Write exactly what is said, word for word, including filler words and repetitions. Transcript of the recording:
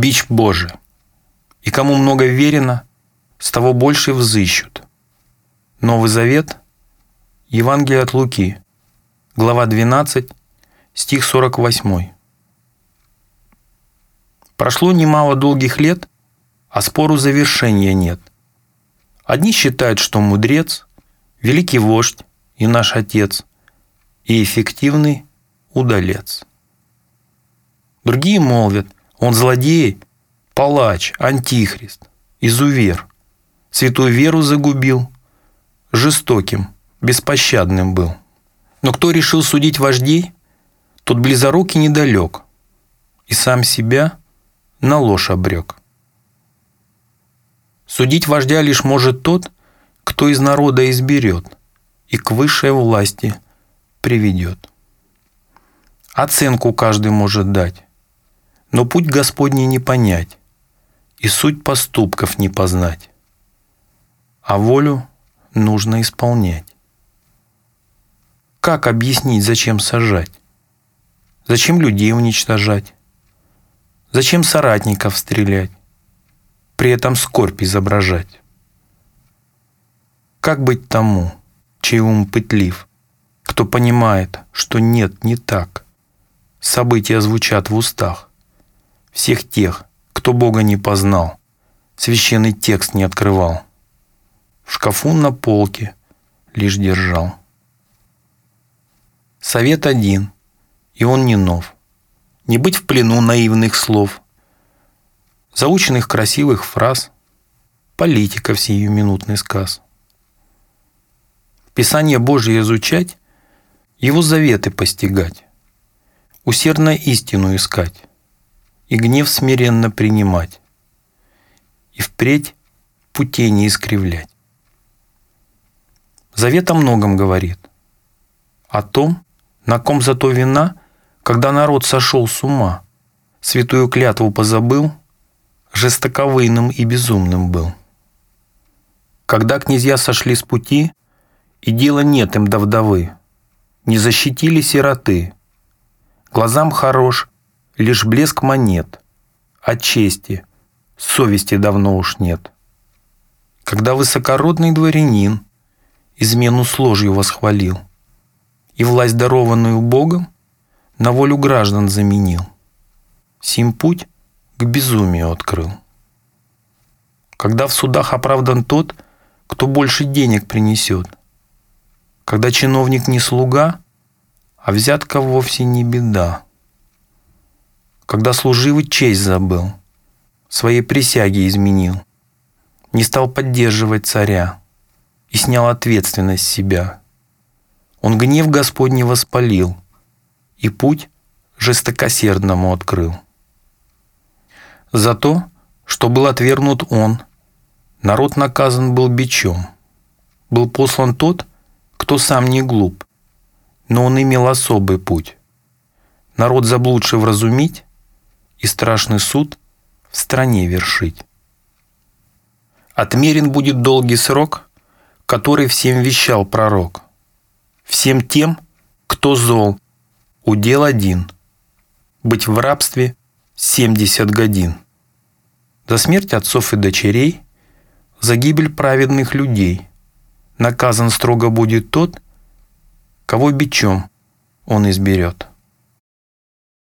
бич Божий, и кому много верено, с того больше взыщут. Новый Завет, Евангелие от Луки, глава двенадцать, стих сорок восемь. Прошло немало долгих лет, а спору завершения нет. Одни считают, что мудрец, великий вождь и наш Отец, и эффективный удалец. Другие молвят, он злодей, палач, антихрист, изувер, святую веру загубил, жестоким, беспощадным был. Но кто решил судить вождей, тот близорук и недалек, и сам себя на ложь обрек. Судить вождя лишь может тот, кто из народа изберет и к высшей власти приведет. Оценку каждый может дать, но путь Господний не понять и суть поступков не познать, а волю нужно исполнять. Как объяснить, зачем сажать? Зачем людей уничтожать? Зачем соратников стрелять? При этом скорбь изображать? Как быть тому, чей ум пытлив, кто понимает, что нет, не так? События звучат в устах всех тех, кто Бога не познал, священный текст не открывал, в шкафу на полке лишь держал. Совет один, и он не нов. Не быть в плену наивных слов, заученных красивых фраз, политиков сиюминутный сказ. Писание Божие изучать, его заветы постигать, усердно истину искать и гнев смиренно принимать, и впредь путей не искривлять. Завет о многом говорит. О том, на ком зато вина, когда народ сошел с ума, святую клятву позабыл, жестоковыйным и безумным был. Когда князья сошли с пути, и дела нет им до вдовы, не защитили сироты, глазам хорош лишь блеск монет, а чести, совести давно уж нет. Когда высокородный дворянин измену с ложью восхвалил и власть, дарованную Богом, на волю граждан заменил, сим путь к безумию открыл. Когда в судах оправдан тот, кто больше денег принесет, когда чиновник не слуга, а взятка вовсе не беда, когда служивый честь забыл, своей присяги изменил, не стал поддерживать царя и снял ответственность с себя, он гнев Господний воспалил и путь жестокосердному открыл. За то, что был отвергнут он, народ наказан был бичом. Был послан тот, кто сам не глуп, но он имел особый путь. Народ заблудший вразумить и страшный суд в стране вершить. Отмерен будет долгий срок, который всем вещал пророк. Всем тем, кто зол, удел один — быть в рабстве семьдесят годин. За смерть отцов и дочерей, за гибель праведных людей наказан строго будет тот, кого бичом он изберет.